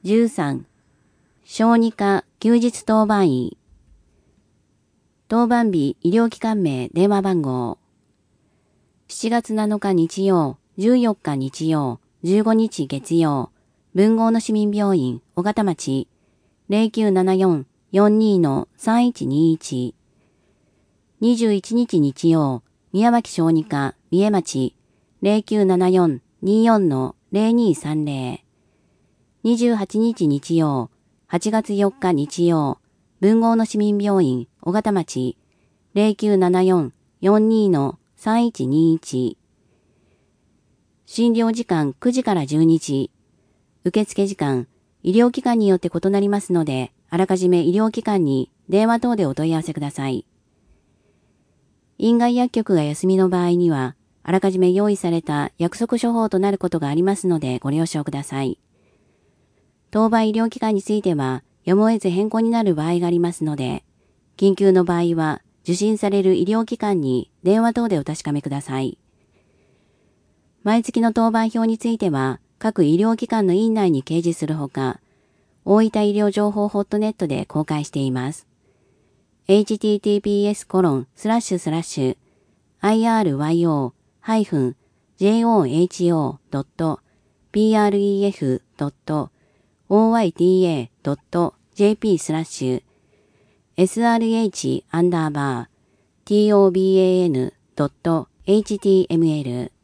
13、小児科休日当番医。当番日医療機関名電話番号。7月7日日曜、14日日曜、15日月曜、文豪の市民病院、小形町、0974-42-3121。21日日曜、宮脇小児科、三重町、0974-24-0230。28日日曜、8月4日日曜、文豪の市民病院、小形町、0974-42-3121。診療時間9時から12時。受付時間、医療機関によって異なりますので、あらかじめ医療機関に電話等でお問い合わせください。院外薬局が休みの場合には、あらかじめ用意された約束処方となることがありますのでご了承ください。当番医療機関については、やむを得ず変更になる場合がありますので、緊急の場合は受診される医療機関に電話等でお確かめください。毎月の当番表については、各医療機関の院内に掲示するほか、大分医療情報ホットネットで公開しています。https://iryo-hyphen-joh.pref.jp/srh_toban.html